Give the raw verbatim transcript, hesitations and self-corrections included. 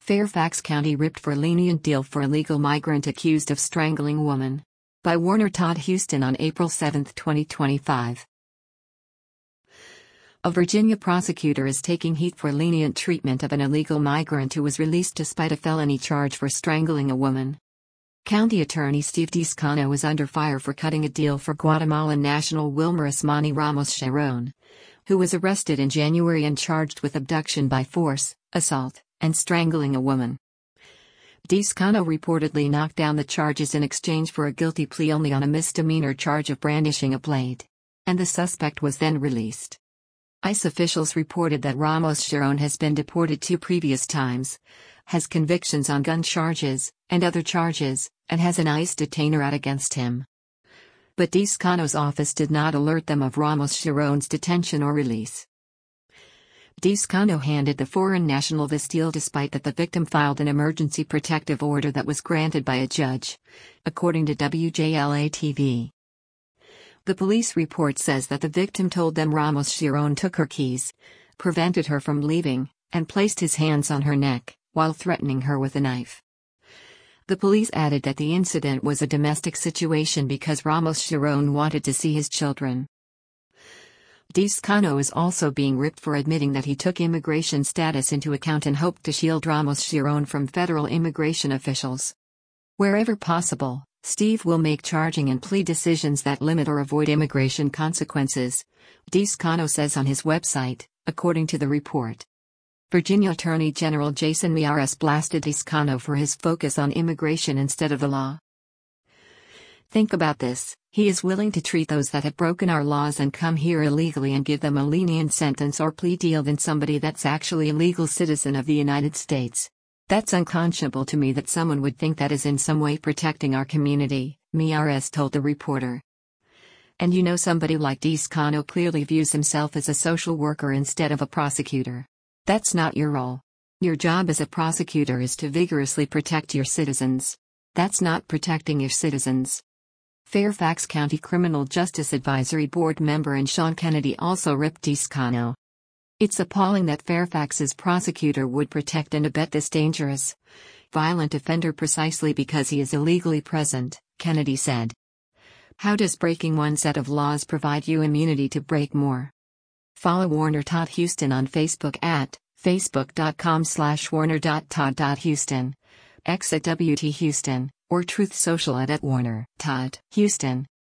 Fairfax County ripped for lenient deal for illegal migrant accused of strangling woman. By Warner Todd Houston on April seventh, twenty twenty-five. A Virginia prosecutor is taking heat for lenient treatment of an illegal migrant who was released despite a felony charge for strangling a woman. County Attorney Steve Descano was under fire for cutting a deal for Guatemalan national Wilmer Asmani Ramos Sharon, who was arrested in January and charged with abduction by force, assault, and strangling a woman. Descano reportedly knocked down the charges in exchange for a guilty plea only on a misdemeanor charge of brandishing a blade. And the suspect was then released. ICE officials reported that Ramos Sharon has been deported two previous times, has convictions on gun charges, and other charges, and has an ICE detainer out against him. But Descano's office did not alert them of Ramos Sharon's detention or release. Descano handed the foreign national this deal despite that the victim filed an emergency protective order that was granted by a judge, according to W J L A T V. The police report says that the victim told them Ramos Sharon took her keys, prevented her from leaving, and placed his hands on her neck, while threatening her with a knife. The police added that the incident was a domestic situation because Ramos Sharon wanted to see his children. Descano is also being ripped for admitting that he took immigration status into account and hoped to shield Ramos Sharon from federal immigration officials. Wherever possible, Steve will make charging and plea decisions that limit or avoid immigration consequences, Descano says on his website, according to the report. Virginia Attorney General Jason Miyares blasted Descano for his focus on immigration instead of the law. Think about this, he is willing to treat those that have broken our laws and come here illegally and give them a lenient sentence or plea deal than somebody that's actually a legal citizen of the United States. That's unconscionable to me that someone would think that is in some way protecting our community, Miyares told the reporter. And you know, somebody like Descano clearly views himself as a social worker instead of a prosecutor. That's not your role. Your job as a prosecutor is to vigorously protect your citizens. That's not protecting your citizens. Fairfax County Criminal Justice Advisory Board member and Sean Kennedy also ripped Descano. It's appalling that Fairfax's prosecutor would protect and abet this dangerous, violent offender precisely because he is illegally present, Kennedy said. How does breaking one set of laws provide you immunity to break more? Follow Warner Todd Houston on Facebook at facebook.com slash warner.todd.houston, X at W T Houston, or Truth Social at, at Warner Todd Houston.